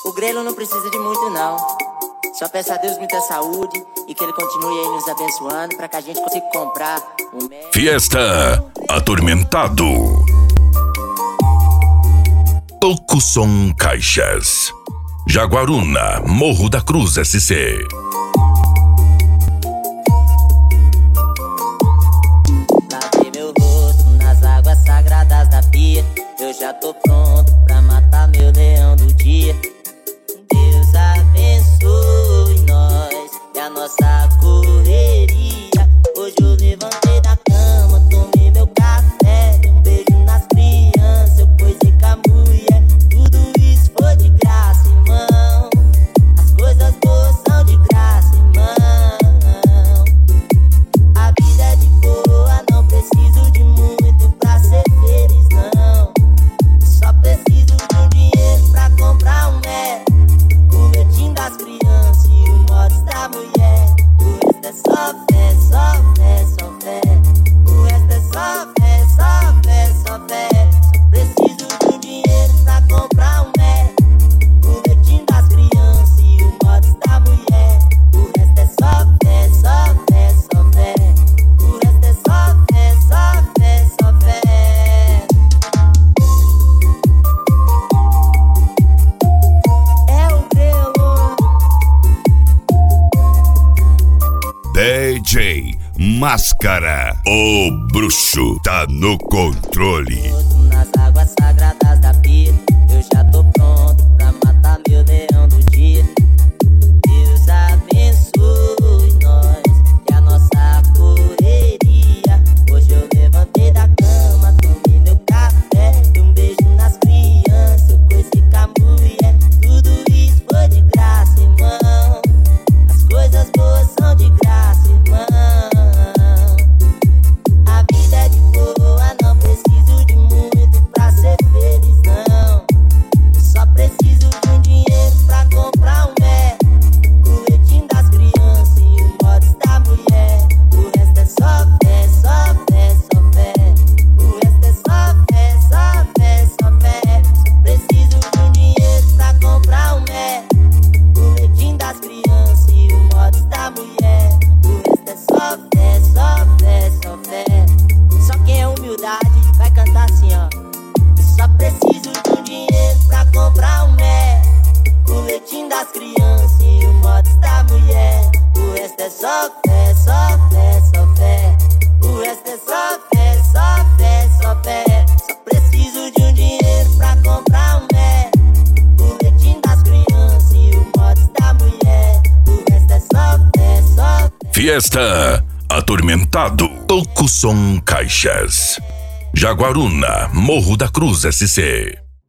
O Grelo não precisa de muito não. Só peço a Deus muita saúde e que ele continue aí nos abençoando pra que a gente consiga comprar um... Fiesta Atormentado. Tocusom Caixas, Jaguaruna, Morro da Cruz SC. Lavei meu rosto nas águas sagradas da pia. Eu já tô pronto pra matar meu leão do dia. Deus abençoe nós e a nossa correria. Hoje eu levantei da cama, tomei meu café, dei um beijo nas crianças, eu coisei com a mulher. Tudo isso foi de graça, irmão. As coisas boas são de graça, irmão. A vida é de boa, não preciso de muito pra ser feliz, não. Só preciso de um dinheiro pra comprar um Mac, o leitinho das crianças e o mods da mulher. O resto é só fé, só fé, só fé. O resto é só fé, só fé, só fé. Só preciso de um dinheiro pra comprar um Mac, o leitinho das crianças e o mods da mulher. O resto é só fé, só fé, só fé. O resto é só fé, só fé, só fé. É o Grelo. DJ Máscara, o bruxo tá no controle. Nas águas sagradas da pia, eu já tô pronto pra matar meu leão do dia. Deus abençoe nós e a nossa correria. Hoje eu levantei da cama, tomei meu café, dei um beijo nas crianças, eu coisei com a mulher. Tudo isso foi de graça, irmão. As coisas boas são de graça, irmão. A vida é de boa, não preciso de muito pra ser feliz, não. Só preciso de um dinheiro pra comprar um Mac, o leitinho das crianças e o mods da mulher. O resto é só fé, só fé, só fé. O resto é só fé, só fé, só fé. Só preciso de um dinheiro pra comprar um Mac, o leitinho das crianças e o mods da mulher. O resto é só fé, só fé, só fé. Só quem é humildade vai cantar assim, ó. Só preciso de um dinheiro pra comprar um Mac, o leitinho das crianças e o mods da mulher. O resto é só fé, só fé, só fé. O resto é só fé, só fé, só fé. Só preciso de um dinheiro pra comprar um Mac, o leitinho das crianças e o mods da mulher. O resto é só fé, só fé. Fiesta Atormentado. Tocusom Caixas, Jaguaruna, Morro da Cruz SC.